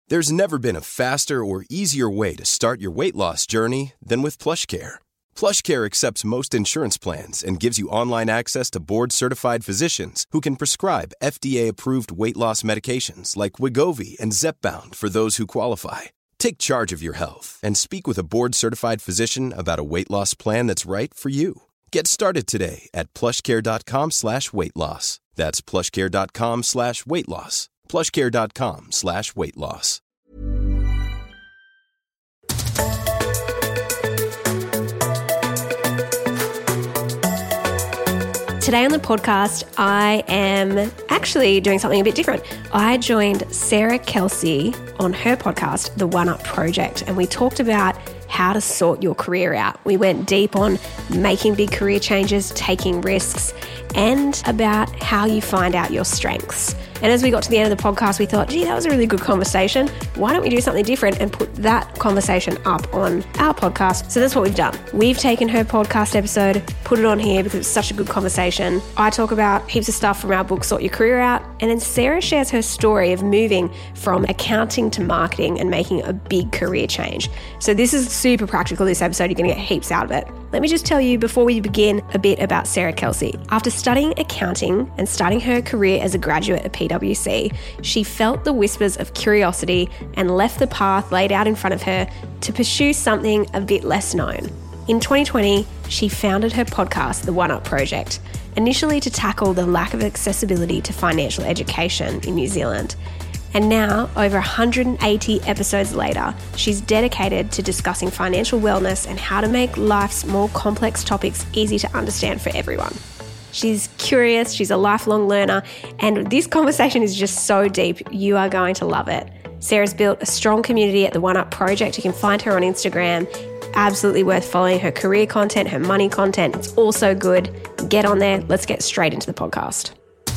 There's never been a faster or easier way to start your weight loss journey than with PlushCare. PlushCare accepts most insurance plans and gives you online access to board-certified physicians who can prescribe FDA-approved weight loss medications like Wegovy and Zepbound for those who qualify. Take charge of your health and speak with a board-certified physician about a weight loss plan that's right for you. Get started today at plushcare.com/weight-loss. That's plushcare.com/weight-loss. plushcare.com/weight-loss. Today on the podcast, I am actually doing something a bit different. I joined Sarah Kelsey on her podcast, The One Up Project, and we talked about how to sort your career out. We went deep on making big career changes, taking risks, and about how you find out your strengths. And as we got to the end of the podcast, we thought, gee, that was a really good conversation. Why don't we do something different and put that conversation up on our podcast? So that's what we've done. We've taken her podcast episode, put it on here because it's such a good conversation. I talk about heaps of stuff from our book, Sort Your Career Out. And then Sarah shares her story of moving from accounting to marketing and making a big career change. So this is super practical, this episode. You're going to get heaps out of it. Let me just tell you before we begin a bit about Sarah Kelsey. After studying accounting and starting her career as a graduate at PwC, she felt the whispers of curiosity and left the path laid out in front of her to pursue something a bit less known. In 2020, she founded her podcast, The One Up Project, initially to tackle the lack of accessibility to financial education in New Zealand. And now, over 180 episodes later, she's dedicated to discussing financial wellness and how to make life's more complex topics easy to understand for everyone. She's curious, she's a lifelong learner, and this conversation is just so deep, you are going to love it. Sarah's built a strong community at the One Up Project. You can find her on Instagram. Absolutely worth following her career content, her money content. It's all so good. Get on there. Let's get straight into the podcast.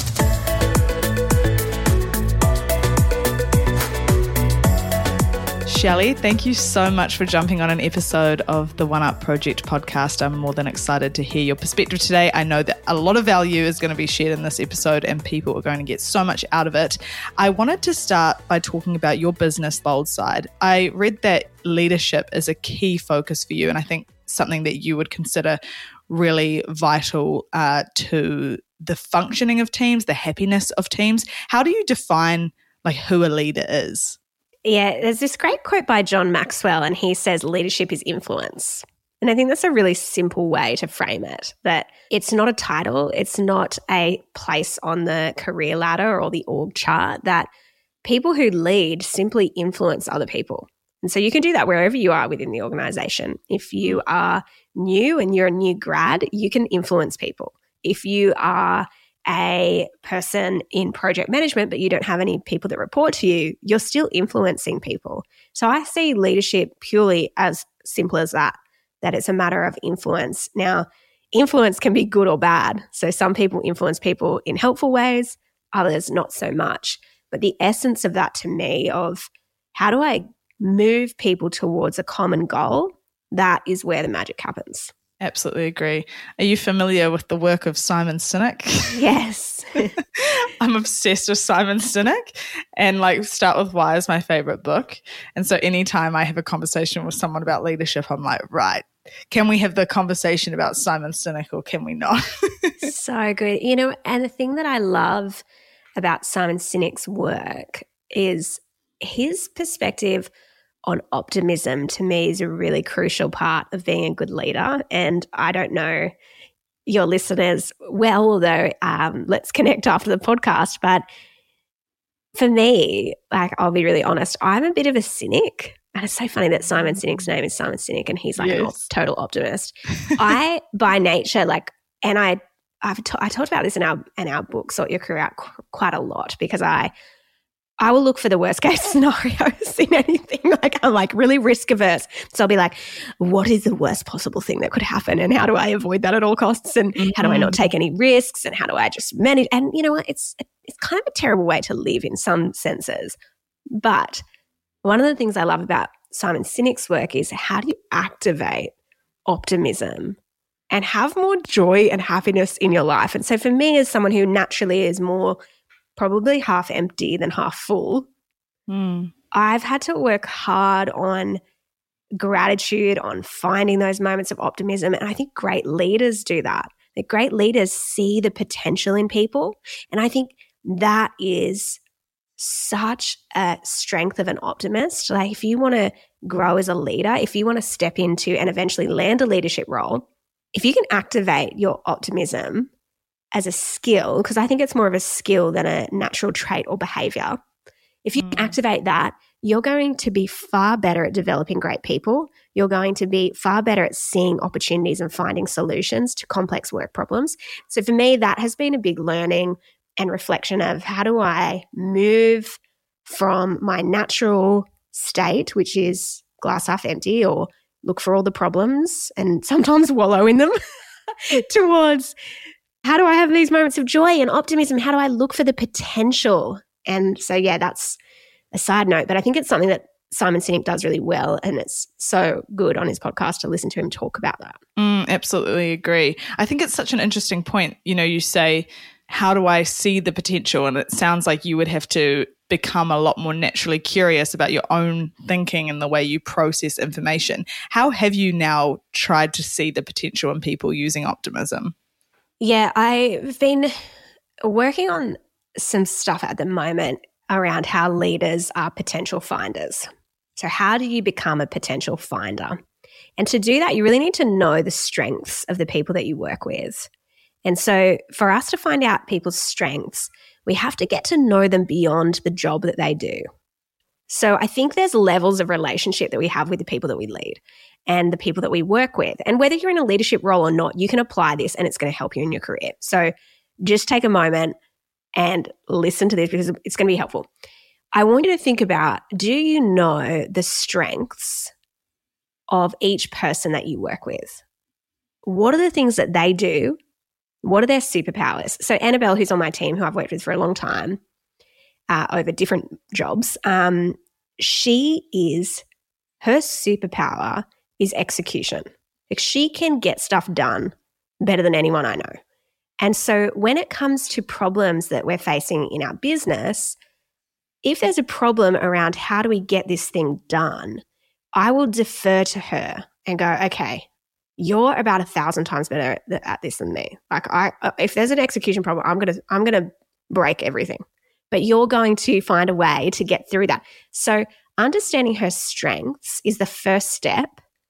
Shelley, thank you so much for jumping on an episode of the One Up Project podcast. I'm more than excited to hear your perspective today. I know that a lot of value is going to be shared in this episode and people are going to get so much out of it. I wanted to start by talking about your business, Bold Side. I read that leadership is a key focus for you, and I think something that you would consider really vital to the functioning of teams, the happiness of teams. How do you define who a leader is? Yeah, there's this great quote by John Maxwell, and he says leadership is influence. And I think that's a really simple way to frame it, that it's not a title, it's not a place on the career ladder or the org chart, that people who lead simply influence other people. And so you can do that wherever you are within the organization. If you are new and you're a new grad, you can influence people. If you are a person in project management, but you don't have any people that report to you, you're still influencing people. So I see leadership purely as simple as that it's a matter of influence. Now, influence can be good or bad. So some people influence people in helpful ways, others not so much. But the essence of that to me of how do I move people towards a common goal, that is where the magic happens. Absolutely agree. Are you familiar with the work of Simon Sinek? Yes. I'm obsessed with Simon Sinek, and Start With Why is my favorite book. And so anytime I have a conversation with someone about leadership, I'm like, right, can we have the conversation about Simon Sinek or can we not? So good. And the thing that I love about Simon Sinek's work is his perspective on optimism. To me is a really crucial part of being a good leader. And I don't know your listeners well, although let's connect after the podcast. But for me, I'll be really honest, I'm a bit of a cynic. And it's so funny that Simon Sinek's name is Simon Sinek and he's a total optimist. I, by nature, and I talked about this in our book, Sort Your Career Out, quite a lot, because I will look for the worst case scenarios in anything. I'm really risk averse. So I'll be like, what is the worst possible thing that could happen? And how do I avoid that at all costs? And how do I not take any risks? And how do I just manage? And you know what? It's kind of a terrible way to live in some senses. But one of the things I love about Simon Sinek's work is how do you activate optimism and have more joy and happiness in your life? And so for me, as someone who naturally is more probably half empty than half full, I've had to work hard on gratitude, on finding those moments of optimism. And I think great leaders do that. The great leaders see the potential in people. And I think that is such a strength of an optimist. Like if you want to grow as a leader, if you want to step into and eventually land a leadership role, if you can activate your optimism as a skill, because I think it's more of a skill than a natural trait or behavior. If you activate that, you're going to be far better at developing great people. You're going to be far better at seeing opportunities and finding solutions to complex work problems. So for me, that has been a big learning and reflection of how do I move from my natural state, which is glass half empty or look for all the problems and sometimes wallow in them, towards how do I have these moments of joy and optimism? How do I look for the potential? And so, yeah, that's a side note, but I think it's something that Simon Sinek does really well, and it's so good on his podcast to listen to him talk about that. Absolutely agree. I think it's such an interesting point. You know, you say, how do I see the potential? And it sounds like you would have to become a lot more naturally curious about your own thinking and the way you process information. How have you now tried to see the potential in people using optimism? Yeah, I've been working on some stuff at the moment around how leaders are potential finders. So how do you become a potential finder? And to do that, you really need to know the strengths of the people that you work with. And so for us to find out people's strengths, we have to get to know them beyond the job that they do. So I think there's levels of relationship that we have with the people that we lead and the people that we work with. And whether you're in a leadership role or not, you can apply this and it's going to help you in your career. So just take a moment and listen to this because it's going to be helpful. I want you to think about, do you know the strengths of each person that you work with? What are the things that they do? What are their superpowers? So Annabelle, who's on my team, who I've worked with for a long time, over different jobs, her superpower is execution. Like she can get stuff done better than anyone I know. And so when it comes to problems that we're facing in our business, if there's a problem around how do we get this thing done, I will defer to her and go, okay, you're about 1,000 times better at this than me. Like if there's an execution problem, I'm gonna break everything. But you're going to find a way to get through that. So understanding her strengths is the first step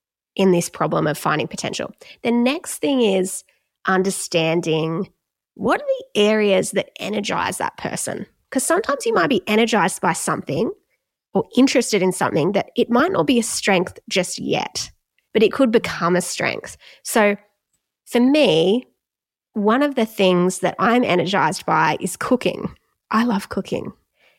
in this problem of finding potential. The next thing is understanding what are the areas that energize that person. Because sometimes you might be energized by something or interested in something that it might not be a strength just yet, but it could become a strength. So for me, one of the things that I'm energized by is cooking. I love cooking.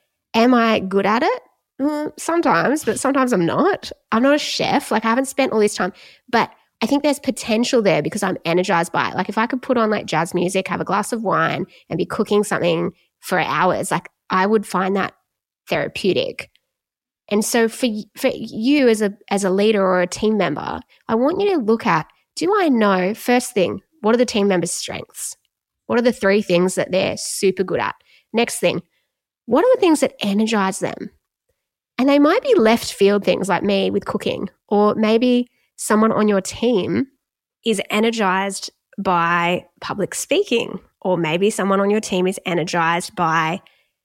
Am I good at it? Sometimes, but sometimes I'm not. I'm not a chef. Like I haven't spent all this time, but I think there's potential there because I'm energized by it. Like if I could put on like jazz music, have a glass of wine and be cooking something for hours, like I would find that therapeutic. And so for you as a leader or a team member, I want you to look at, do I know, first thing, what are the team members' strengths? What are the 3 things that they're super good at? Next thing, what are the things that energize them? And they might be left field things like me with cooking, or maybe someone on your team is energized by public speaking, or maybe someone on your team is energized by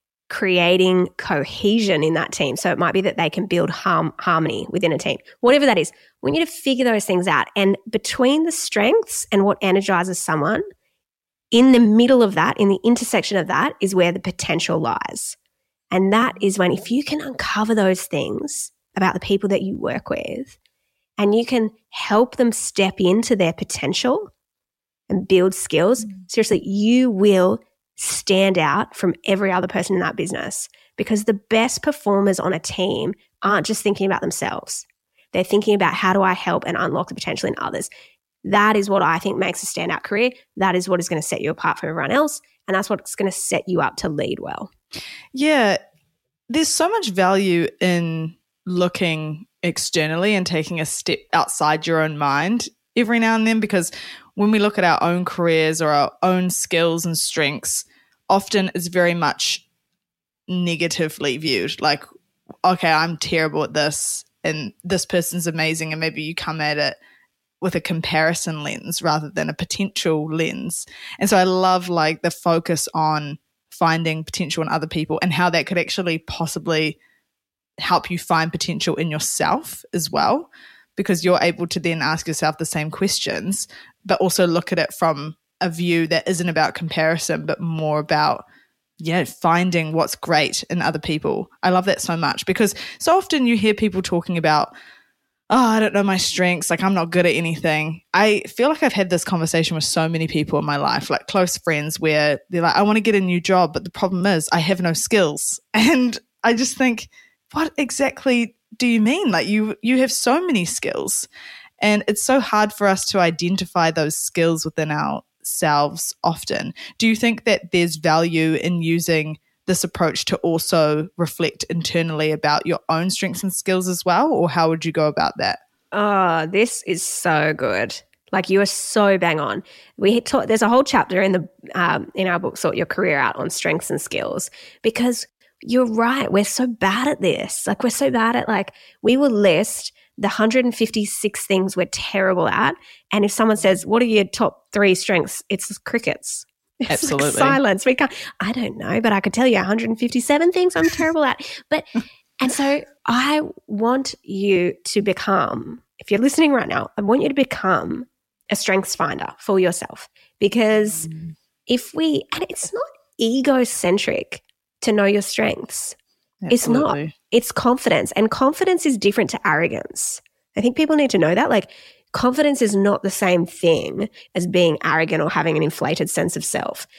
creating cohesion in that team. So it might be that they can build harmony within a team. Whatever that is, we need to figure those things out. And between the strengths and what energizes someone, in the middle of that, in the intersection of that, is where the potential lies. And that is when, if you can uncover those things about the people that you work with, and you can help them step into their potential and build skills, seriously, you will stand out from every other person in that business, because the best performers on a team aren't just thinking about themselves. They're thinking about how do I help and unlock the potential in others. That is what I think makes a standout career. That is what is going to set you apart from everyone else. And that's what's going to set you up to lead well. Yeah. There's so much value in looking externally and taking a step outside your own mind every now and then, because when we look at our own careers or our own skills and strengths, often it's very much negatively viewed. Like okay, I'm terrible at this and this person's amazing, and maybe you come at it with a comparison lens rather than a potential lens. And so I love like the focus on finding potential in other people and how that could actually possibly help you find potential in yourself as well, because you're able to then ask yourself the same questions, but also look at it from a view that isn't about comparison, but more about finding what's great in other people. I love that so much, because so often you hear people talking about, I don't know my strengths, like I'm not good at anything. I feel like I've had this conversation with so many people in my life, like close friends, where they're like, I want to get a new job, but the problem is I have no skills. And I just think, what exactly do you mean? Like you have so many skills, and it's so hard for us to identify those skills within ourselves often. Do you think that there's value in using this approach to also reflect internally about your own strengths and skills as well, or how would you go about that? Oh, this is so good. Like you are so bang on. There's a whole chapter in our book, Sort Your Career Out, on strengths and skills, because you're right. We're so bad at this. Like we're so bad at we will list the 156 things we're terrible at. And if someone says, what are your top 3 strengths? It's crickets. It's absolutely. Silence. I don't know, but I could tell you 157 things I'm terrible at. And so I want you to become, if you're listening right now, I want you to become a strengths finder for yourself, because and it's not egocentric to know your strengths. Absolutely. It's not. It's confidence, and confidence is different to arrogance. I think people need to know that. Like, confidence is not the same thing as being arrogant or having an inflated sense of self.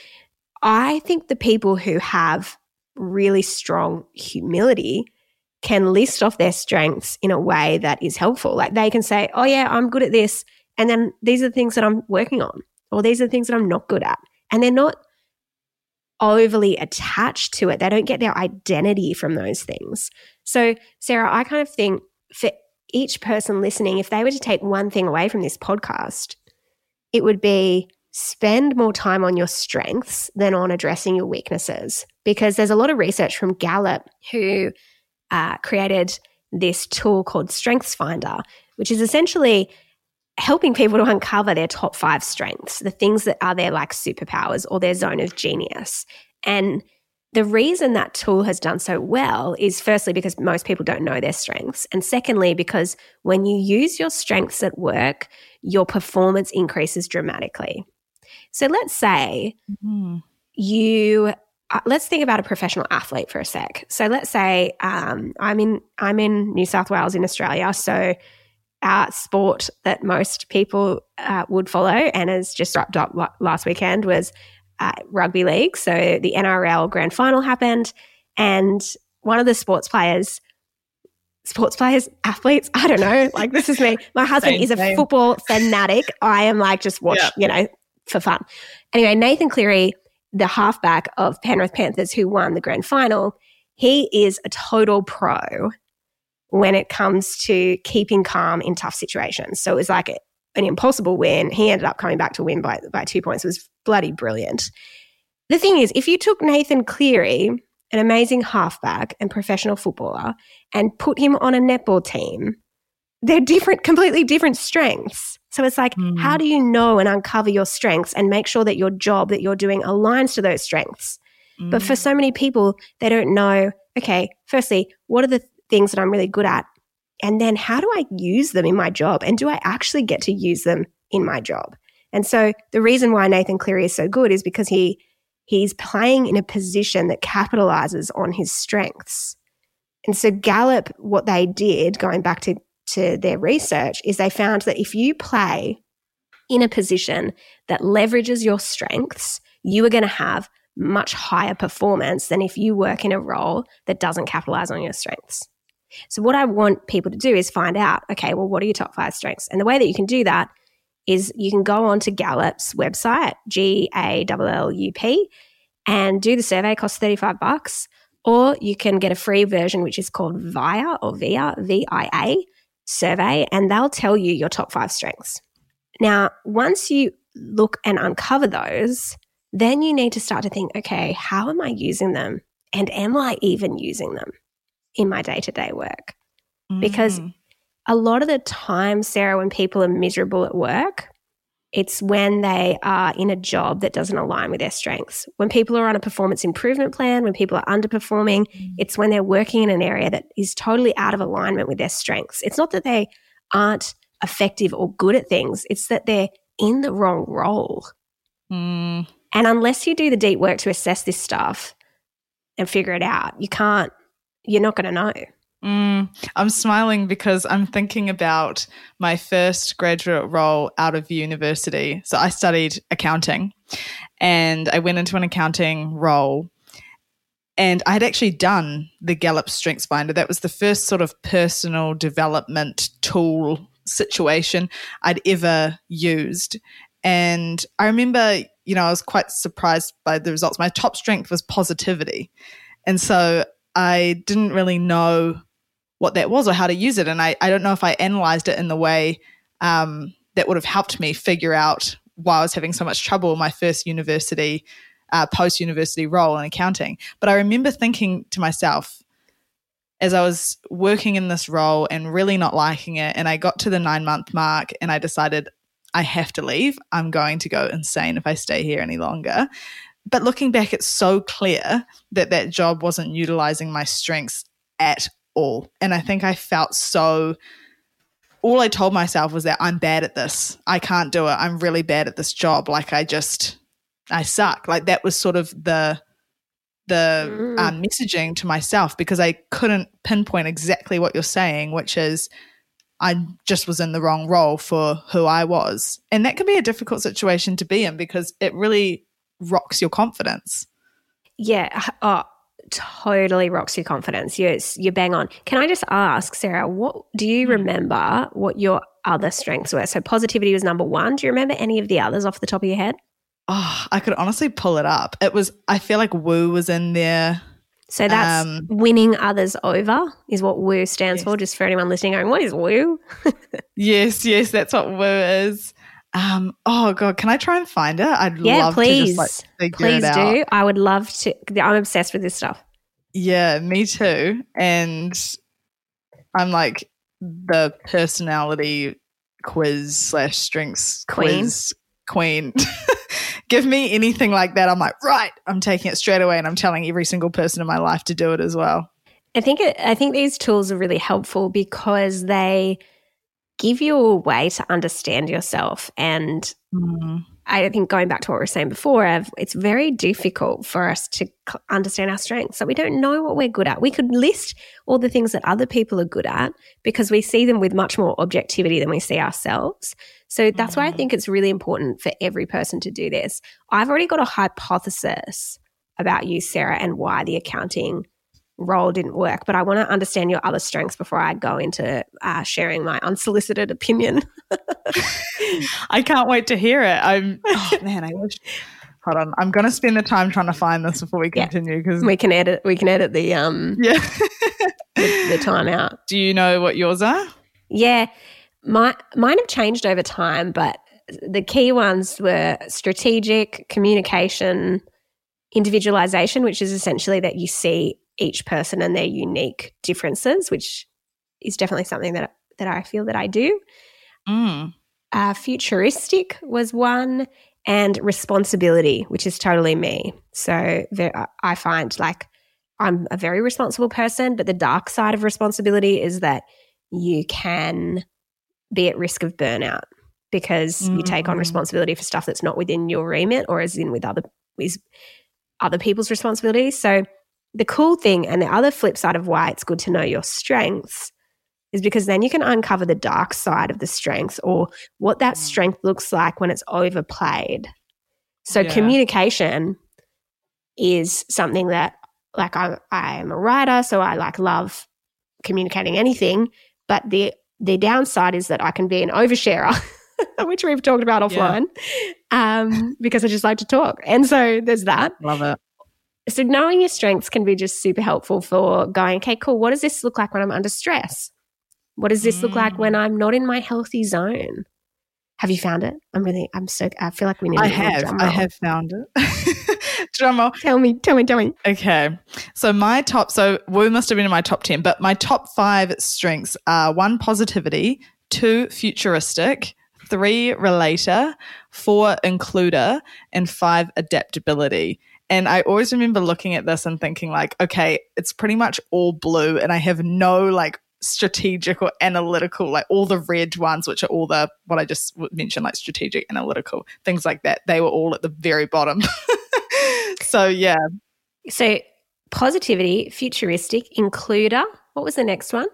I think the people who have really strong humility can list off their strengths in a way that is helpful. Like they can say, oh yeah, I'm good at this, and then these are the things that I'm working on, or these are the things that I'm not good at. And they're not overly attached to it. They don't get their identity from those things. So, Sarah, I kind of think for each person listening, if they were to take one thing away from this podcast, it would be spend more time on your strengths than on addressing your weaknesses. Because there's a lot of research from Gallup, who created this tool called Strengths Finder, which is essentially helping people to uncover their top 5 strengths, the things that are their superpowers or their zone of genius. And the reason that tool has done so well is firstly because most people don't know their strengths, and secondly because when you use your strengths at work, your performance increases dramatically. So let's say let's think about a professional athlete for a sec. So let's say I'm in New South Wales in Australia, so our sport that most people would follow and has just wrapped up last weekend was rugby league. So the NRL grand final happened, and one of the athletes, I don't know, this is me. My husband is a football fanatic. I am just watch, for fun. Anyway, Nathan Cleary, the halfback of Penrith Panthers who won the grand final, he is a total pro when it comes to keeping calm in tough situations. So it was like an impossible win. He ended up coming back to win by 2 points. It was bloody brilliant. The thing is, if you took Nathan Cleary, an amazing halfback and professional footballer, and put him on a netball team, they're completely different strengths. So it's how do you know and uncover your strengths and make sure that your job that you're doing aligns to those strengths? But for so many people, they don't know, okay, firstly, what are the things that I'm really good at? And then how do I use them in my job? And do I actually get to use them in my job? And so the reason why Nathan Cleary is so good is because he's playing in a position that capitalizes on his strengths. And so Gallup, what they did, going back to their research, is they found that if you play in a position that leverages your strengths, you are going to have much higher performance than if you work in a role that doesn't capitalize on your strengths. So what I want people to do is find out, okay, well, what are your top 5 strengths? And the way that you can do that is you can go on to Gallup's website, GALLUP, and do the survey. It costs $35. Or you can get a free version, which is called VIA or VIA survey, and they'll tell you your top 5 strengths. Now, once you look and uncover those, then you need to start to think, okay, how am I using them? And am I even using them? in my day-to-day work. Because a lot of the time, Sarah, when people are miserable at work, it's when they are in a job that doesn't align with their strengths. When people are on a performance improvement plan, when people are underperforming, it's when they're working in an area that is totally out of alignment with their strengths. It's not that they aren't effective or good at things. It's that they're in the wrong role. And unless you do the deep work to assess this stuff and figure it out, you're not going to know. I'm smiling because I'm thinking about my first graduate role out of university. So I studied accounting and I went into an accounting role, and I had actually done the Gallup Strengths Finder. That was the first sort of personal development tool situation I'd ever used. And I remember, I was quite surprised by the results. My top strength was positivity. And so I didn't really know what that was or how to use it. And I don't know if I analyzed it in the way that would have helped me figure out why I was having so much trouble in my first university, post-university role in accounting. But I remember thinking to myself, as I was working in this role and really not liking it, and I got to the 9-month mark and I decided I have to leave. I'm going to go insane if I stay here any longer. But looking back, it's so clear that that job wasn't utilizing my strengths at all. And I think I felt all I told myself was that I'm bad at this. I can't do it. I'm really bad at this job. Like I suck. Like that was sort of the messaging to myself, because I couldn't pinpoint exactly what you're saying, which is I just was in the wrong role for who I was. And that can be a difficult situation to be in because it really rocks your confidence. Yeah. Oh, totally rocks your confidence. You're bang on. Can I just ask, Sarah, what do you remember what your other strengths were? So positivity was number 1. Do you remember any of the others off the top of your head? Oh, I could honestly pull it up. I feel like woo was in there. So that's winning others over is what woo stands for, just for anyone listening going, what is woo? Yes, that's what woo is. Oh God, can I try and find it? I'd love please. to just figure please it out. Do. I would love to. I'm obsessed with this stuff. Yeah, me too. And I'm like the personality quiz / strengths quiz queen. Give me anything like that. I'm like, right, I'm taking it straight away, and I'm telling every single person in my life to do it as well. I think these tools are really helpful because they give you a way to understand yourself. And I think going back to what we were saying before, it's very difficult for us to understand our strengths. So we don't know what we're good at. We could list all the things that other people are good at because we see them with much more objectivity than we see ourselves. So that's why I think it's really important for every person to do this. I've already got a hypothesis about you, Sarah, and why the accounting role didn't work, but I want to understand your other strengths before I go into sharing my unsolicited opinion. I can't wait to hear it. I wish. Hold on, I'm going to spend the time trying to find this before we continue because we can edit the the time out. Do you know what yours are? Yeah, mine have changed over time, but the key ones were strategic, communication, individualization, which is essentially that you see each person and their unique differences, which is definitely something that I feel that I do. Futuristic was one, and responsibility, which is totally me. So I find like I'm a very responsible person, but the dark side of responsibility is that you can be at risk of burnout because you take on responsibility for stuff that's not within your remit or is in with other people's responsibilities. So the cool thing and the other flip side of why it's good to know your strengths is because then you can uncover the dark side of the strengths or what that strength looks like when it's overplayed. So communication is something that like I am a writer, so I like love communicating anything, but the downside is that I can be an oversharer, which we've talked about offline, because I just like to talk. And so there's that. Love it. So knowing your strengths can be just super helpful for going, okay, cool, what does this look like when I'm under stress? What does this look like when I'm not in my healthy zone? Have you found it? I feel like we need I have found it. Drum roll. Tell me. Okay. So Woo must have been in my top 10, but my top 5 strengths are 1, positivity, 2, futuristic, 3, relator, 4, includer, and 5, adaptability. And I always remember looking at this and thinking like, okay, it's pretty much all blue and I have no like strategic or analytical, like all the red ones, which are all the, what I just mentioned, like strategic, analytical, things like that. They were all at the very bottom. So, yeah. So positivity, futuristic, includer. What was the next one?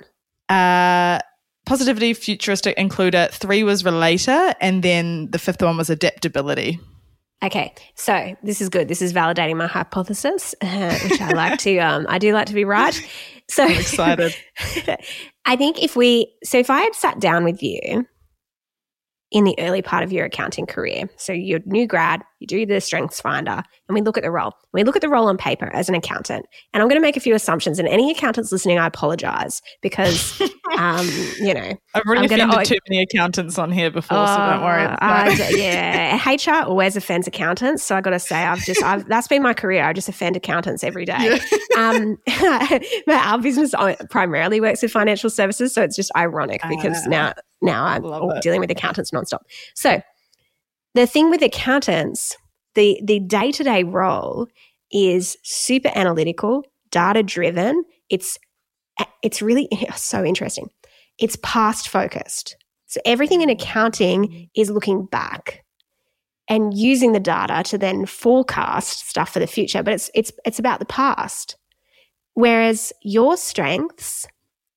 Positivity, futuristic, includer. 3 was relator. And then the 5th one was adaptability. Okay, so this is good. This is validating my hypothesis, which I like to. I do like to be right. So I'm excited. I think if I had sat down with you in the early part of your accounting career, so you're new grad, you do the strengths finder, and we look at the role. We look at the role on paper as an accountant, and I'm going to make a few assumptions. And any accountants listening, I apologize because, I've already offended too many accountants on here before, so don't worry. Yeah, HR always offends accountants, so I got to say, that's been my career. I just offend accountants every day. Yeah. Our business primarily works with financial services, so it's just ironic because now I'm dealing with accountants nonstop. So the thing with accountants, the day-to-day role is super analytical, data-driven. It's really so interesting. It's past focused. So everything in accounting is looking back and using the data to then forecast stuff for the future, but it's about the past. Whereas your strengths,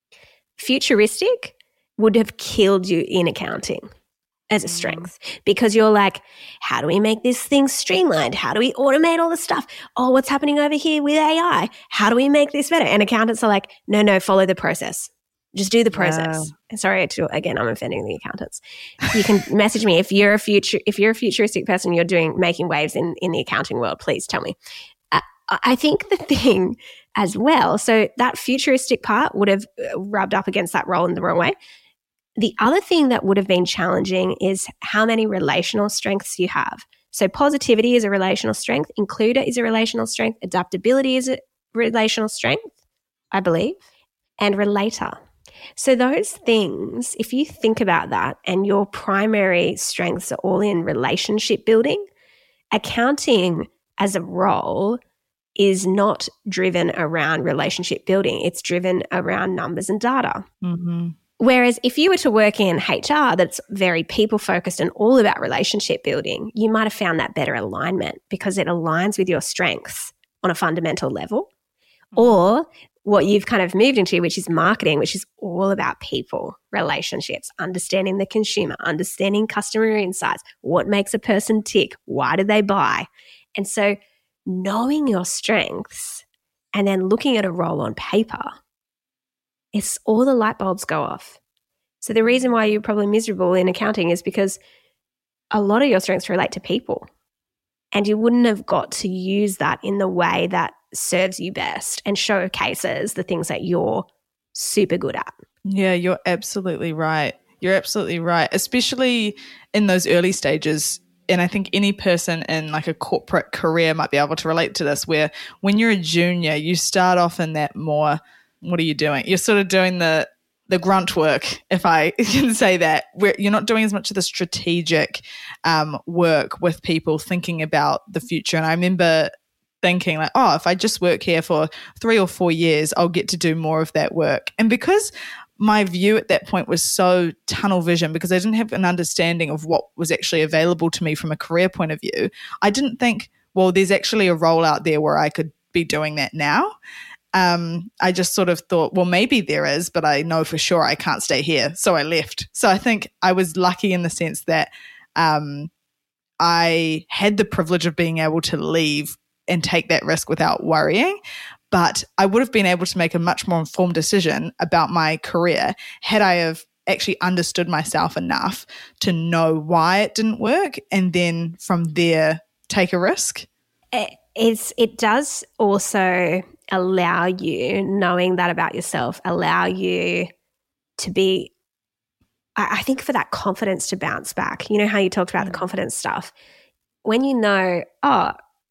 futuristic, would have killed you in accounting as a strength because you're like, how do we make this thing streamlined? How do we automate all the stuff? Oh, what's happening over here with AI? How do we make this better? And accountants are like, no, follow the process. Just do the process. Wow. Sorry, again, I'm offending the accountants. You can message me if you're a futuristic person, you're making waves in the accounting world, please tell me. I think the thing as well, so that futuristic part would have rubbed up against that role in the wrong way. The other thing that would have been challenging is how many relational strengths you have. So positivity is a relational strength, includer is a relational strength, adaptability is a relational strength, I believe, and relator. So those things, if you think about that and your primary strengths are all in relationship building, accounting as a role is not driven around relationship building. It's driven around numbers and data. Mm-hmm. Whereas if you were to work in HR that's very people-focused and all about relationship building, you might have found that better alignment because it aligns with your strengths on a fundamental level. Mm-hmm. Or what you've kind of moved into, which is marketing, which is all about people, relationships, understanding the consumer, understanding customer insights, what makes a person tick, why do they buy? And so knowing your strengths and then looking at a role on paper, it's all the light bulbs go off. So the reason why you're probably miserable in accounting is because a lot of your strengths relate to people and you wouldn't have got to use that in the way that serves you best and showcases the things that you're super good at. Yeah, you're absolutely right. You're absolutely right, especially in those early stages. And I think any person in like a corporate career might be able to relate to this, where when you're a junior, you start off in that more, what are you doing? You're sort of doing the grunt work, if I can say that, where you're not doing as much of the strategic work with people thinking about the future. And I remember thinking like, oh, if I just work here for 3 or 4 years, I'll get to do more of that work. And because my view at that point was so tunnel vision, because I didn't have an understanding of what was actually available to me from a career point of view, I didn't think, well, there's actually a role out there where I could be doing that now. I just sort of thought, well, maybe there is, but I know for sure I can't stay here. So I left. So I think I was lucky in the sense that I had the privilege of being able to leave and take that risk without worrying. But I would have been able to make a much more informed decision about my career had I have actually understood myself enough to know why it didn't work and then from there take a risk. It does also allow you, knowing that about yourself, allow you to be, I think, for that confidence to bounce back. You know how you talked about the confidence stuff. When you know, oh,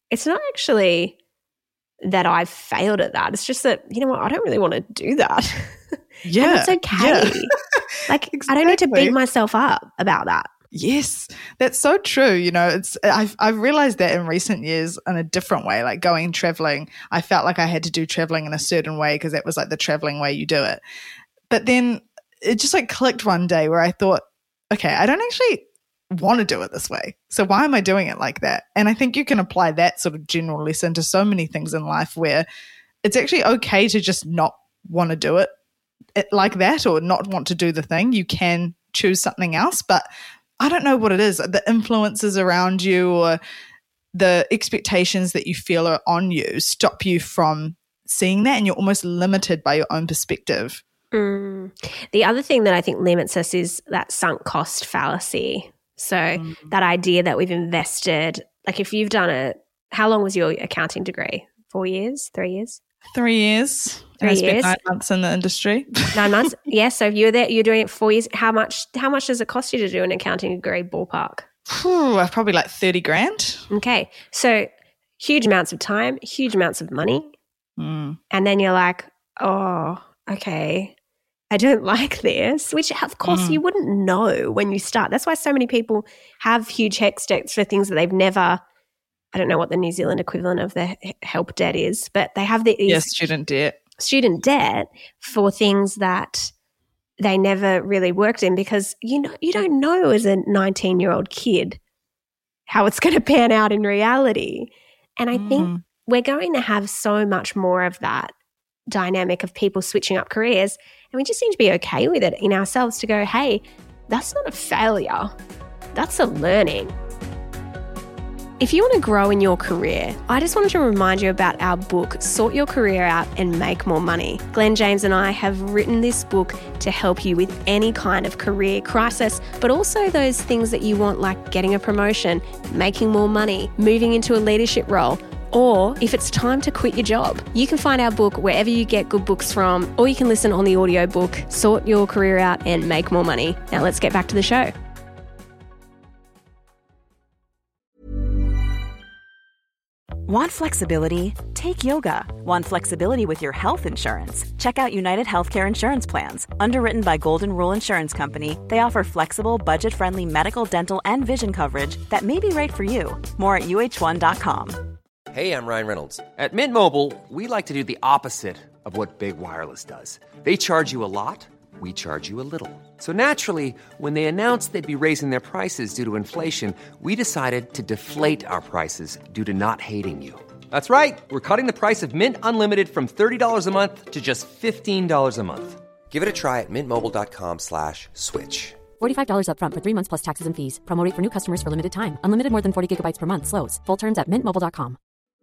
it's not actually that I've failed at that. It's just that, you know what, I don't really want to do that. Yeah. And it's okay. Yeah. Like, Exactly. I don't need to beat myself up about that. Yes, that's so true. You know, I've realized that in recent years in a different way, like going traveling, I felt like I had to do traveling in a certain way because that was like the traveling way you do it. But then it just like clicked one day where I thought, okay, I don't actually want to do it this way. So why am I doing it like that? And I think you can apply that sort of general lesson to so many things in life where it's actually okay to just not want to do it like that or not want to do the thing. You can choose something else, but I don't know what it is, the influences around you or the expectations that you feel are on you stop you from seeing that, and you're almost limited by your own perspective. The other thing that I think limits us is that sunk cost fallacy. So that idea that we've invested, like if you've done how long was your accounting degree? 4 years? 3 years? 3 years. 3 years. years. I spent 9 months in the industry. 9 months? Yeah. So if you're there, you're doing it 4 years. How much does it cost you to do an accounting degree ballpark? Probably like 30 grand. Okay. So huge amounts of time, huge amounts of money. And then you're like, oh, okay, I don't like this, which of course you wouldn't know when you start. That's why so many people have huge HECS debts for things that they've never, I don't know what the New Zealand equivalent of the help debt is, but they have student debt. Student debt for things that they never really worked in because, you don't know as a 19-year-old kid how it's going to pan out in reality. And I think we're going to have so much more of that dynamic of people switching up careers, and we just need to be okay with it in ourselves to go, hey, that's not a failure. That's a learning. If you want to grow in your career, I just wanted to remind you about our book, Sort Your Career Out and Make More Money. Glenn James and I have written this book to help you with any kind of career crisis, but also those things that you want, like getting a promotion, making more money, moving into a leadership role, or if it's time to quit your job. You can find our book wherever you get good books from, or you can listen on the audiobook, Sort Your Career Out and Make More Money. Now let's get back to the show. Want flexibility? Take yoga. Want flexibility with your health insurance? Check out United Healthcare Insurance Plans. Underwritten by Golden Rule Insurance Company, they offer flexible, budget-friendly medical, dental, and vision coverage that may be right for you. More at UH1.com. Hey, I'm Ryan Reynolds. At Mint Mobile, we like to do the opposite of what Big Wireless does. They charge you a lot. We charge you a little. So naturally, when they announced they'd be raising their prices due to inflation, we decided to deflate our prices due to not hating you. That's right. We're cutting the price of Mint Unlimited from $30 a month to just $15 a month. Give it a try at mintmobile.com/switch. $45 up front for 3 months plus taxes and fees. Promo rate for new customers for limited time. Unlimited more than 40 gigabytes per month. Slows full terms at mintmobile.com.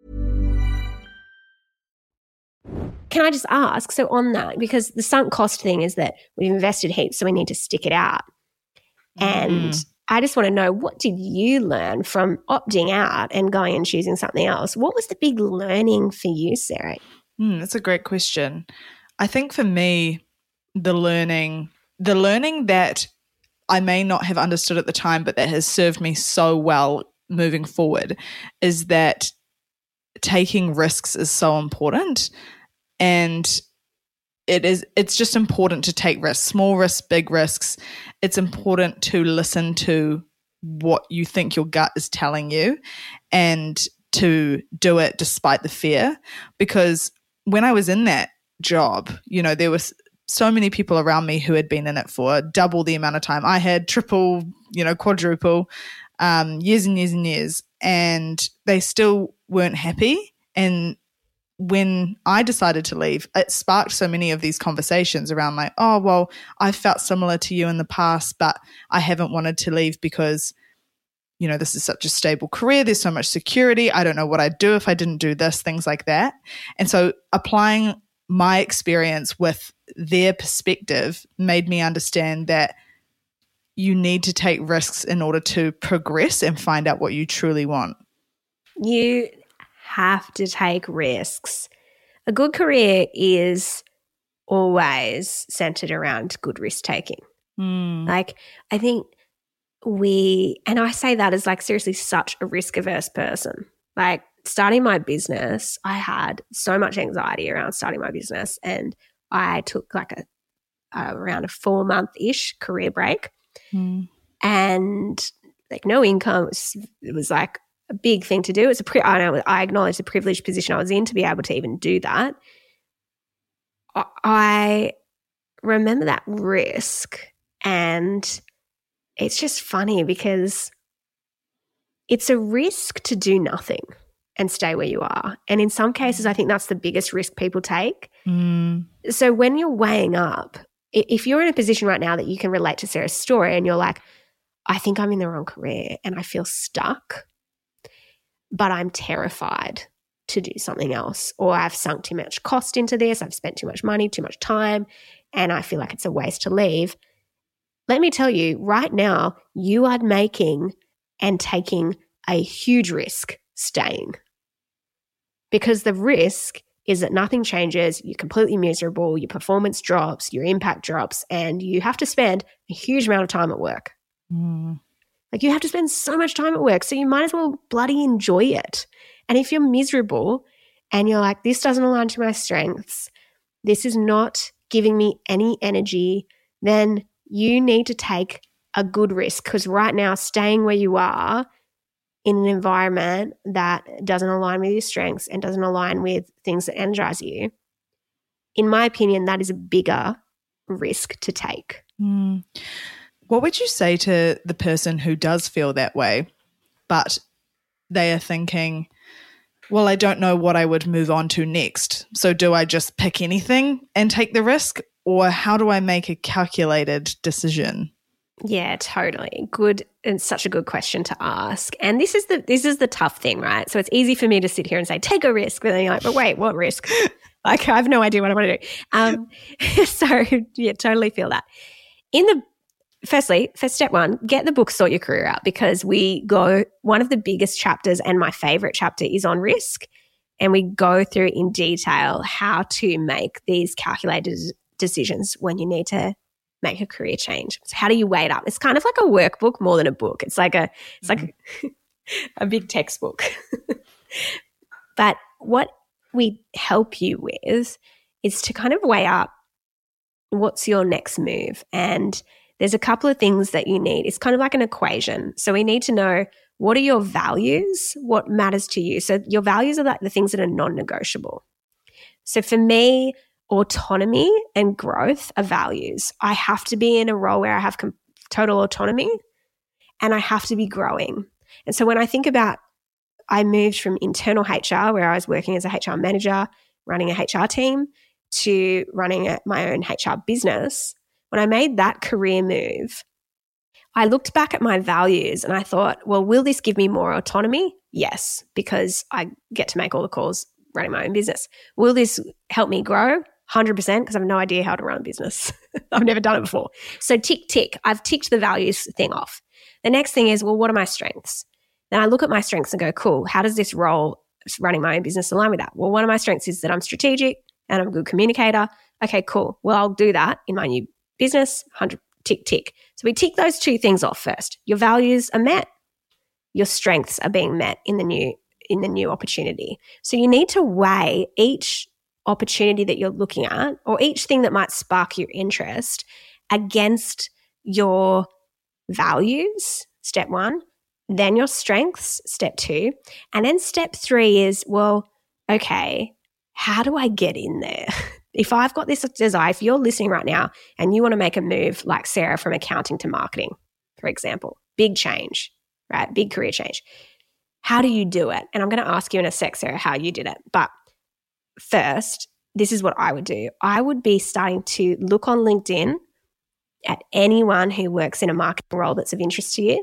Can I just ask, so on that, because the sunk cost thing is that we've invested heaps, so we need to stick it out. And I just want to know, what did you learn from opting out and going and choosing something else? What was the big learning for you, Sarah? That's a great question. I think for me, the learning that I may not have understood at the time, but that has served me so well moving forward, is that taking risks is so important. And it's just important to take risks, small risks, big risks. It's important to listen to what you think your gut is telling you and to do it despite the fear. Because when I was in that job, there was so many people around me who had been in it for double the amount of time. I had triple, quadruple, years and years and years, and they still weren't happy. And when I decided to leave, it sparked so many of these conversations around like, oh, well, I felt similar to you in the past, but I haven't wanted to leave because, this is such a stable career. There's so much security. I don't know what I'd do if I didn't do this, things like that. And so applying my experience with their perspective made me understand that you need to take risks in order to progress and find out what you truly want. You have to take risks. A good career is always centered around good risk taking. Like, I think and I say that as like seriously such a risk averse person. Like, starting my business, I had so much anxiety around starting my business, and I took like around a 4-month-ish career break and like no income. It was like a big thing to do. I acknowledge the privileged position I was in to be able to even do that. I remember that risk, and it's just funny because it's a risk to do nothing and stay where you are. And in some cases, I think that's the biggest risk people take. So when you're weighing up, if you're in a position right now that you can relate to Sarah's story and you're like, I think I'm in the wrong career and I feel stuck, but I'm terrified to do something else, or I've sunk too much cost into this, I've spent too much money, too much time, and I feel like it's a waste to leave. Let me tell you, right now, you are making and taking a huge risk staying, because the risk is that nothing changes, you're completely miserable, your performance drops, your impact drops, and you have to spend a huge amount of time at work. Like you have to spend so much time at work, so you might as well bloody enjoy it. And if you're miserable and you're like, this doesn't align to my strengths, this is not giving me any energy, then you need to take a good risk, because right now staying where you are in an environment that doesn't align with your strengths and doesn't align with things that energize you, in my opinion, that is a bigger risk to take. What would you say to the person who does feel that way, but they are thinking, well, I don't know what I would move on to next. So do I just pick anything and take the risk, or how do I make a calculated decision? Yeah, totally. Good, and such a good question to ask. And this is the tough thing, right? So it's easy for me to sit here and say, take a risk, but then you're like, but wait, what risk? Like I have no idea what I want to do. So yeah, totally feel that. Firstly, for step 1, get the book Sort Your Career Out, because one of the biggest chapters and my favorite chapter is on risk. And we go through in detail how to make these calculated decisions when you need to make a career change. So how do you weigh it up? It's kind of like a workbook more than a book. It's like a big textbook. But what we help you with is to kind of weigh up what's your next move. And there's a couple of things that you need. It's kind of like an equation. So we need to know, what are your values? What matters to you? So your values are like the things that are non-negotiable. So for me, autonomy and growth are values. I have to be in a role where I have total autonomy, and I have to be growing. And so when I think about, I moved from internal HR, where I was working as a HR manager, running a HR team, to running my own HR business. When I made that career move, I looked back at my values and I thought, well, will this give me more autonomy? Yes, because I get to make all the calls running my own business. Will this help me grow? 100%, because I have no idea how to run a business. I've never done it before. So tick, tick. I've ticked the values thing off. The next thing is, well, what are my strengths? Then I look at my strengths and go, cool, how does this role running my own business align with that? Well, one of my strengths is that I'm strategic and I'm a good communicator. Okay, cool. Well, I'll do that in my new business, 100, tick, tick. So we tick those 2 things off first. Your values are met. Your strengths are being met in the new opportunity. So you need to weigh each opportunity that you're looking at, or each thing that might spark your interest, against your values, step 1, then your strengths, step 2, and then step 3 is, well, okay, how do I get in there? If I've got this desire, if you're listening right now and you want to make a move like Sarah from accounting to marketing, for example, big change, right? Big career change. How do you do it? And I'm going to ask you in a sec, Sarah, how you did it. But first, this is what I would do. I would be starting to look on LinkedIn at anyone who works in a marketing role that's of interest to you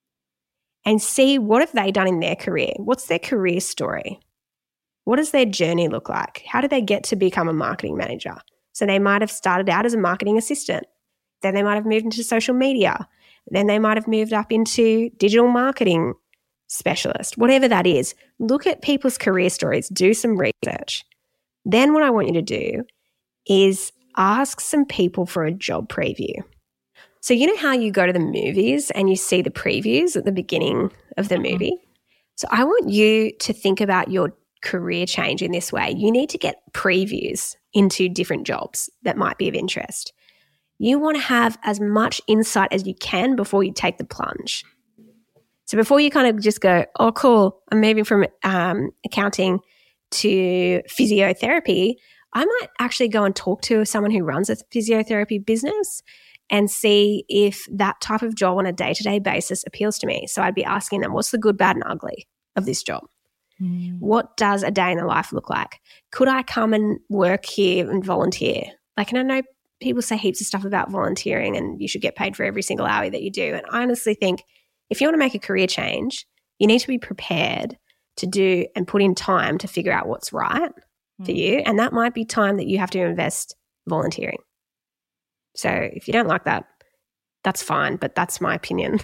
and see, what have they done in their career? What's their career story? What does their journey look like? How did they get to become a marketing manager? So they might have started out as a marketing assistant. Then they might have moved into social media. Then they might have moved up into digital marketing specialist, whatever that is. Look at people's career stories, do some research. Then what I want you to do is ask some people for a job preview. So you know how you go to the movies and you see the previews at the beginning of the movie? So I want you to think about your career change in this way. You need to get previews into different jobs that might be of interest. You want to have as much insight as you can before you take the plunge. So before you kind of just go, oh, cool, I'm moving from accounting to physiotherapy, I might actually go and talk to someone who runs a physiotherapy business and see if that type of job on a day-to-day basis appeals to me. So I'd be asking them, what's the good, bad, and ugly of this job? What does a day in the life look like? Could I come and work here and volunteer? Like, and I know people say heaps of stuff about volunteering and you should get paid for every single hour that you do. And I honestly think if you want to make a career change, you need to be prepared to do and put in time to figure out what's right for you. And that might be time that you have to invest volunteering. So if you don't like that, that's fine, but that's my opinion.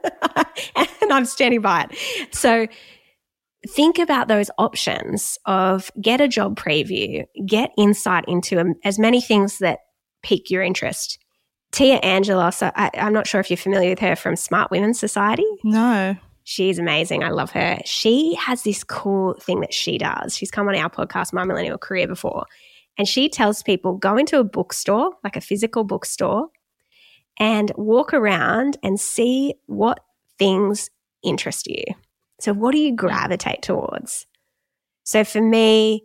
And I'm standing by it. So think about those options of get a job preview, get insight into as many things that pique your interest. Tia Angela, so I'm not sure if you're familiar with her from Smart Women's Society. No. She's amazing. I love her. She has this cool thing that she does. She's come on our podcast, My Millennial Career, before. And she tells people, go into a bookstore, like a physical bookstore, and walk around and see what things interest you. So what do you gravitate towards? So for me,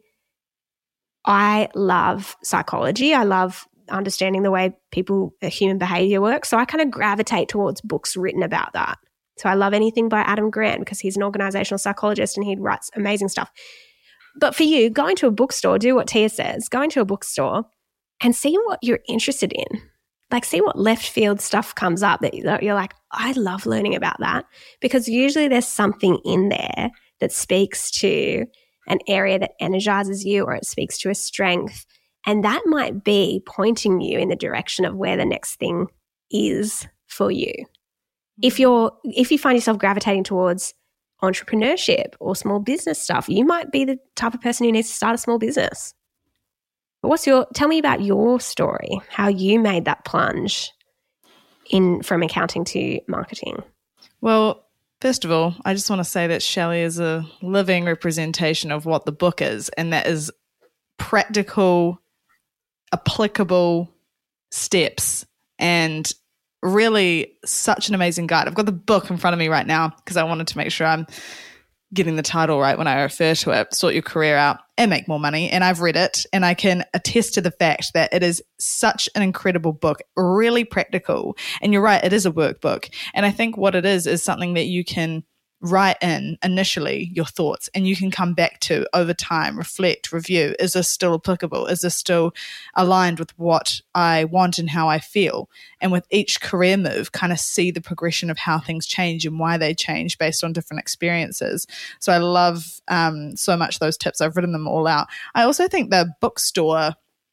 I love psychology. I love understanding the way human behavior works. So I kind of gravitate towards books written about that. So I love anything by Adam Grant because he's an organizational psychologist and he writes amazing stuff. But for you, going to a bookstore, do what Tia says, go into a bookstore and see what you're interested in. Like see what left field stuff comes up that you're like, I love learning about that, because usually there's something in there that speaks to an area that energizes you or it speaks to a strength. And that might be pointing you in the direction of where the next thing is for you. If you find yourself gravitating towards entrepreneurship or small business stuff, you might be the type of person who needs to start a small business. But tell me about your story, how you made that plunge from accounting to marketing. Well, first of all, I just want to say that Shelley is a living representation of what the book is, and that is practical, applicable steps and really such an amazing guide. I've got the book in front of me right now because I wanted to make sure I'm getting the title right when I refer to it, Sort Your Career Out and Make More Money. And I've read it and I can attest to the fact that it is such an incredible book, really practical. And you're right, it is a workbook. And I think what it is something that you can write in initially your thoughts and you can come back to over time, reflect, review. Is this still applicable? Is this still aligned with what I want and how I feel? And with each career move, kind of see the progression of how things change and why they change based on different experiences. So I love so much those tips. I've written them all out. I also think the bookstore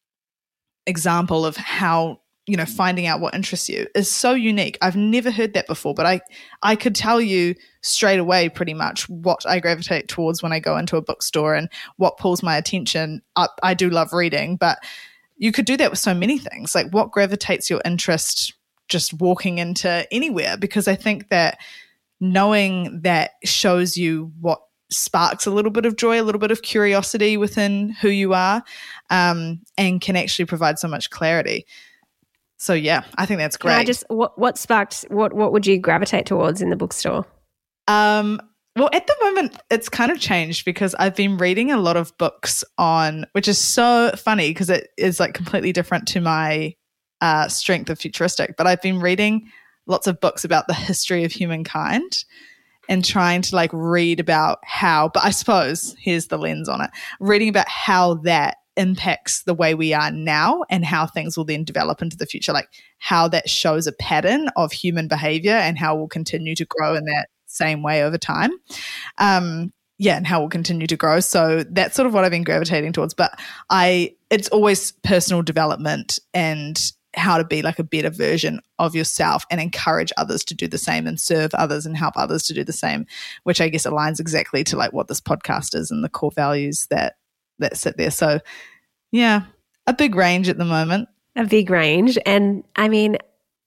example of how finding out what interests you is so unique. I've never heard that before, but I could tell you straight away pretty much what I gravitate towards when I go into a bookstore and what pulls my attention. I do love reading, but you could do that with so many things. Like what gravitates your interest just walking into anywhere, because I think that knowing that shows you what sparks a little bit of joy, a little bit of curiosity within who you are, and can actually provide so much clarity. So yeah, I think that's great. What sparked, what would you gravitate towards in the bookstore? Well, at the moment, it's kind of changed because I've been reading a lot of books on, which is so funny because it is like completely different to my strength of futuristic, but I've been reading lots of books about the history of humankind and trying to like read about how, but I suppose here's the lens on it, reading about how that impacts the way we are now and how things will then develop into the future, like how that shows a pattern of human behavior and how we'll continue to grow in that same way over time. And how we'll continue to grow. So that's sort of what I've been gravitating towards. But it's always personal development and how to be like a better version of yourself and encourage others to do the same and serve others and help others to do the same, which I guess aligns exactly to like what this podcast is and the core values that sit there. So yeah, a big range at the moment. A big range. And I mean,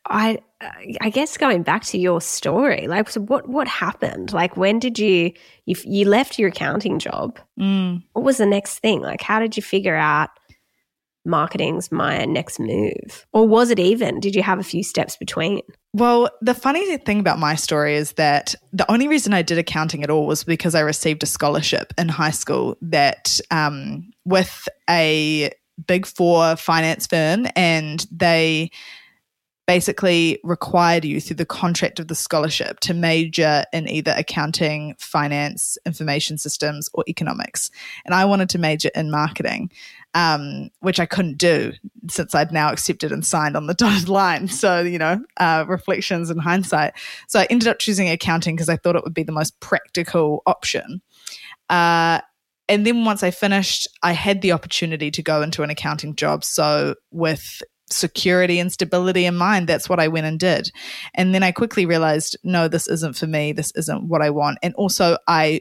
I guess going back to your story, like, so what happened? Like, when did you left your accounting job? What was the next thing? Like, how did you figure out marketing's my next move? Or was it even? Did you have a few steps between? Well, the funny thing about my story is that the only reason I did accounting at all was because I received a scholarship in high school that with a Big Four finance firm, and they basically required you through the contract of the scholarship to major in either accounting, finance, information systems, or economics. And I wanted to major in marketing, which I couldn't do since I'd now accepted and signed on the dotted line. So, reflections and hindsight. So I ended up choosing accounting because I thought it would be the most practical option. And then once I finished, I had the opportunity to go into an accounting job. So with security and stability in mind, that's what I went and did. And then I quickly realized, no, this isn't for me. This isn't what I want. And also I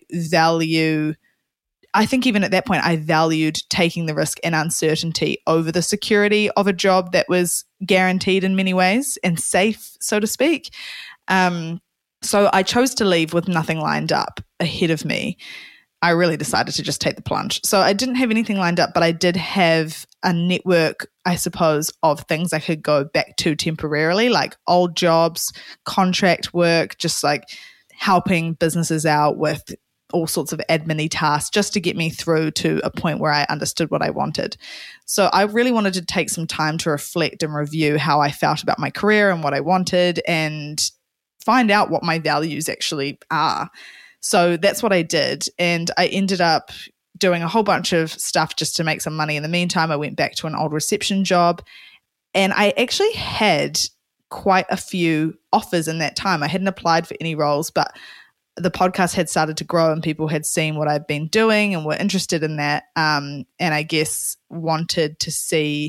think even at that point, I valued taking the risk and uncertainty over the security of a job that was guaranteed in many ways and safe, so to speak. So I chose to leave with nothing lined up ahead of me. I really decided to just take the plunge. So I didn't have anything lined up, but I did have a network, I suppose, of things I could go back to temporarily, like old jobs, contract work, just like helping businesses out with all sorts of admin-y tasks just to get me through to a point where I understood what I wanted. So I really wanted to take some time to reflect and review how I felt about my career and what I wanted and find out what my values actually are. So that's what I did. And I ended up doing a whole bunch of stuff just to make some money. In the meantime, I went back to an old reception job. And I actually had quite a few offers in that time. I hadn't applied for any roles, but the podcast had started to grow and people had seen what I've been doing and were interested in that. And I guess wanted to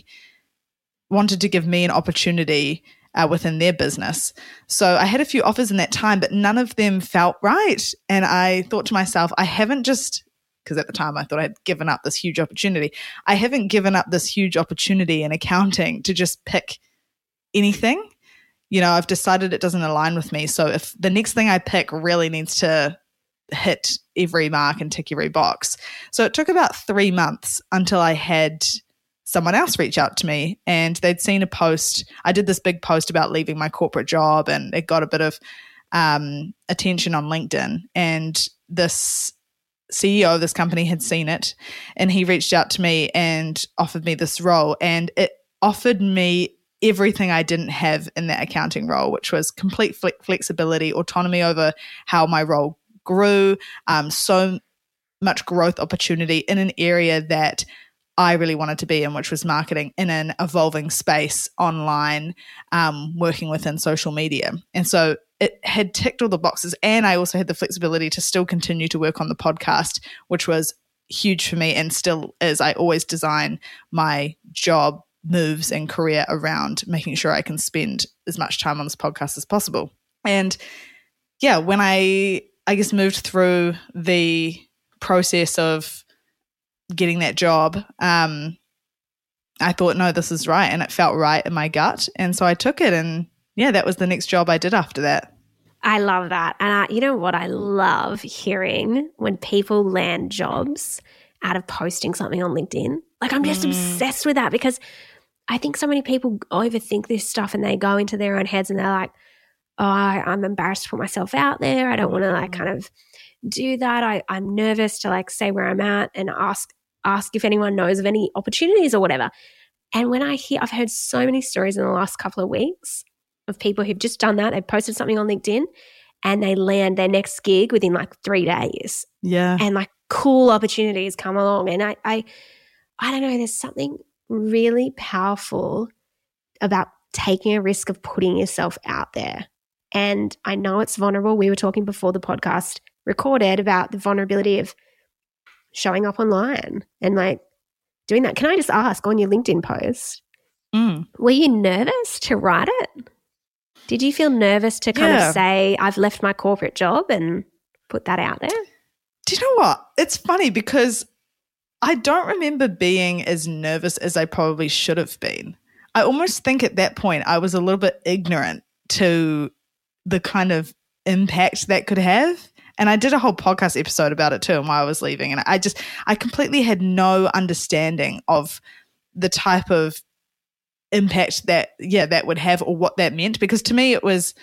give me an opportunity within their business. So I had a few offers in that time, but none of them felt right. And I thought to myself, because at the time I thought I had given up this huge opportunity. I haven't given up this huge opportunity in accounting to just pick anything. I've decided it doesn't align with me. So if the next thing I pick really needs to hit every mark and tick every box. So it took about 3 months until I had someone else reach out to me, and they'd seen a post. I did this big post about leaving my corporate job, and it got a bit of attention on LinkedIn. And this CEO of this company had seen it, and he reached out to me and offered me this role. And it offered me everything I didn't have in that accounting role, which was complete flexibility, autonomy over how my role grew, so much growth opportunity in an area that I really wanted to be in, which was marketing in an evolving space online, working within social media. And so it had ticked all the boxes. And I also had the flexibility to still continue to work on the podcast, which was huge for me and still is. I always design my job moves and career around making sure I can spend as much time on this podcast as possible. And yeah, when I guess moved through the process of getting that job, I thought, no, this is right. And it felt right in my gut. And so I took it. And yeah, that was the next job I did after that. I love that. And you know what I love hearing when people land jobs out of posting something on LinkedIn? Like, I'm just obsessed with that, because I think so many people overthink this stuff and they go into their own heads and they're like, oh, I'm embarrassed to put myself out there. I don't want to kind of do that. I'm nervous to say where I'm at and ask if anyone knows of any opportunities or whatever. And when I've heard so many stories in the last couple of weeks of people who've just done that. They've posted something on LinkedIn and they land their next gig within 3 days. Yeah. And cool opportunities come along. And I don't know, there's something really powerful about taking a risk of putting yourself out there. And I know it's vulnerable. We were talking before the podcast recorded about the vulnerability of showing up online and doing that. Can I just ask, on your LinkedIn post, were you nervous to write it? Did you feel nervous to kind of say, I've left my corporate job and put that out there? Do you know what? It's funny because I don't remember being as nervous as I probably should have been. I almost think at that point I was a little bit ignorant to the kind of impact that could have. And I did a whole podcast episode about it too and why I was leaving. And I completely had no understanding of the type of impact that would have or what that meant. Because to me, it was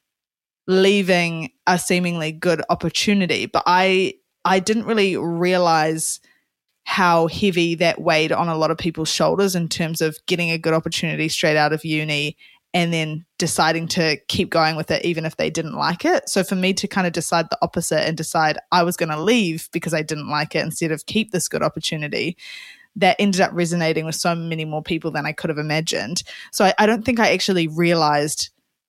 leaving a seemingly good opportunity. But I didn't really realize how heavy that weighed on a lot of people's shoulders in terms of getting a good opportunity straight out of uni and then deciding to keep going with it even if they didn't like it. So for me to kind of decide the opposite and decide I was going to leave because I didn't like it instead of keep this good opportunity, that ended up resonating with so many more people than I could have imagined. So I don't think I actually realized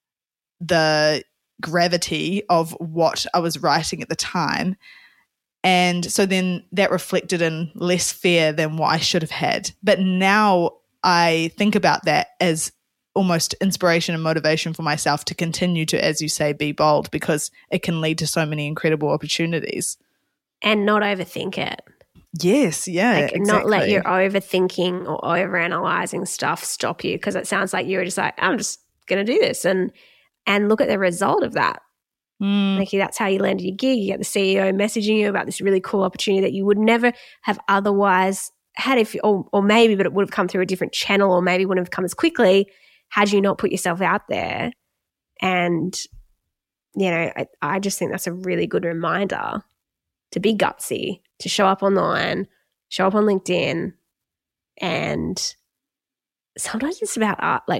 the gravity of what I was writing at the time. And so then that reflected in less fear than what I should have had. But now I think about that as almost inspiration and motivation for myself to continue to, as you say, be bold, because it can lead to so many incredible opportunities. And not overthink it. Yes, yeah, like, exactly. Not let your overthinking or overanalyzing stuff stop you, because it sounds like you were just like, I'm just going to do this and look at the result of that. Like that's how you landed your gig. You get the CEO messaging you about this really cool opportunity that you would never have otherwise had or maybe, but it would have come through a different channel or maybe wouldn't have come as quickly had you not put yourself out there. And, you know, I just think that's a really good reminder to be gutsy, to show up online, show up on LinkedIn. And sometimes it's about like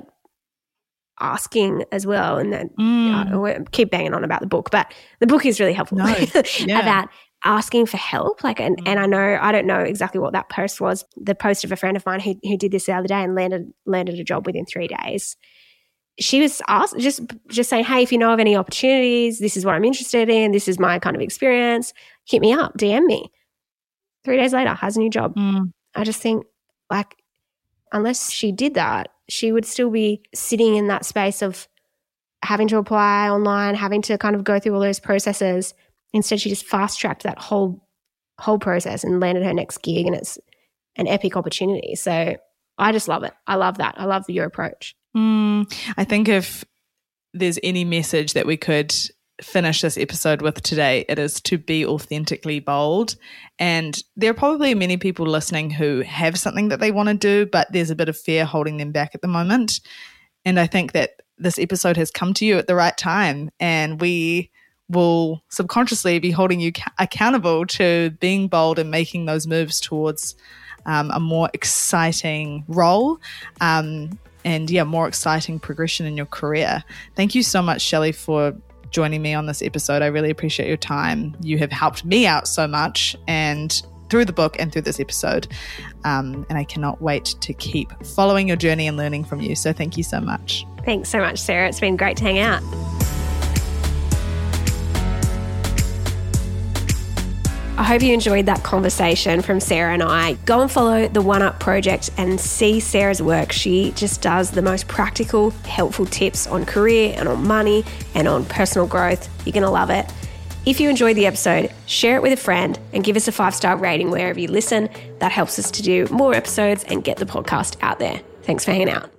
asking as well. And then I keep banging on about the book, but the book is really helpful about asking for help. Like, and I don't know exactly what that post was. The post of a friend of mine who did this the other day and landed a job within 3 days. She was asked, just saying, hey, if you know of any opportunities, this is what I'm interested in. This is my kind of experience. Hit me up, DM me. 3 days later, has a new job. I just think, like, unless she did that, she would still be sitting in that space of having to apply online, having to kind of go through all those processes. Instead, she just fast-tracked that whole process and landed her next gig, and it's an epic opportunity. So I just love it. I love that. I love your approach. I think if there's any message that we could finish this episode with today, it is to be authentically bold. And there are probably many people listening who have something that they want to do, but there's a bit of fear holding them back at the moment. And I think that this episode has come to you at the right time, and we will subconsciously be holding you accountable to being bold and making those moves towards a more exciting role and more exciting progression in your career. Thank you so much, Shelley, for joining me on this episode. I really appreciate your time. You have helped me out so much, and through the book and through this episode, and I cannot wait to keep following your journey and learning from you. So thank you so much. Thanks so much, Sarah. It's been great to hang out. I hope you enjoyed that conversation from Sarah and I. Go and follow the One Up Project and see Sarah's work. She just does the most practical, helpful tips on career and on money and on personal growth. You're going to love it. If you enjoyed the episode, share it with a friend and give us a 5-star rating wherever you listen. That helps us to do more episodes and get the podcast out there. Thanks for hanging out.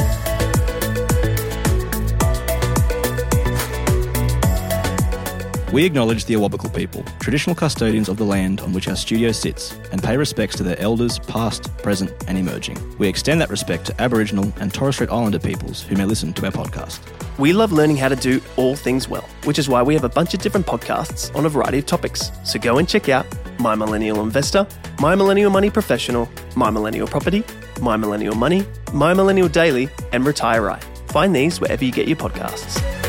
We acknowledge the Awabakal people, traditional custodians of the land on which our studio sits, and pay respects to their elders past, present and emerging. We extend that respect to Aboriginal and Torres Strait Islander peoples who may listen to our podcast. We love learning how to do all things well, which is why we have a bunch of different podcasts on a variety of topics. So go and check out My Millennial Investor, My Millennial Money Professional, My Millennial Property, My Millennial Money, My Millennial Daily and Retire Right. Find these wherever you get your podcasts.